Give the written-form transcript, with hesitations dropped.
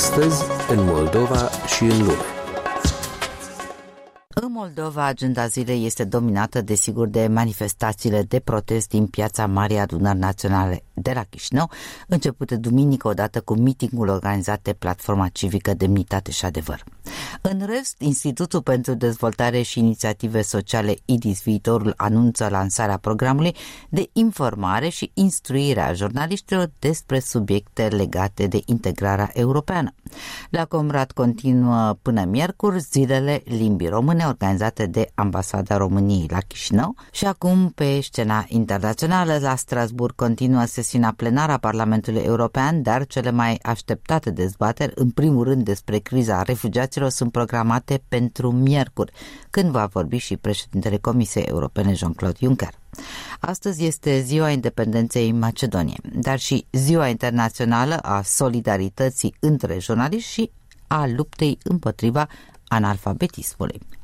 Astăzi, în Moldova și în lume. În Moldova, agenda zilei este dominată, desigur, de manifestațiile de protest din Piața Marii Adunări Naționale de la Chișinău, începute duminică odată cu mitingul organizat de Platforma Civică Demnitate și Adevăr. În rest, Institutul pentru Dezvoltare și Inițiative Sociale IDIS Viitorul anunță lansarea programului de informare și instruire a jurnaliștilor despre subiecte legate de integrarea europeană. La Comrat continuă până miercuri zilele limbii române organizate de Ambasada României la Chișinău și acum pe scena internațională la Strasbourg continuă sesiunea plenară a Parlamentului European, dar cele mai așteptate dezbateri, în primul rând despre criza refugiaților, sunt programate pentru miercuri, când va vorbi și președintele Comisiei Europene Jean-Claude Juncker. Astăzi este Ziua Independenței Macedoniei, dar și Ziua Internațională a Solidarității între jurnaliști și a luptei împotriva analfabetismului.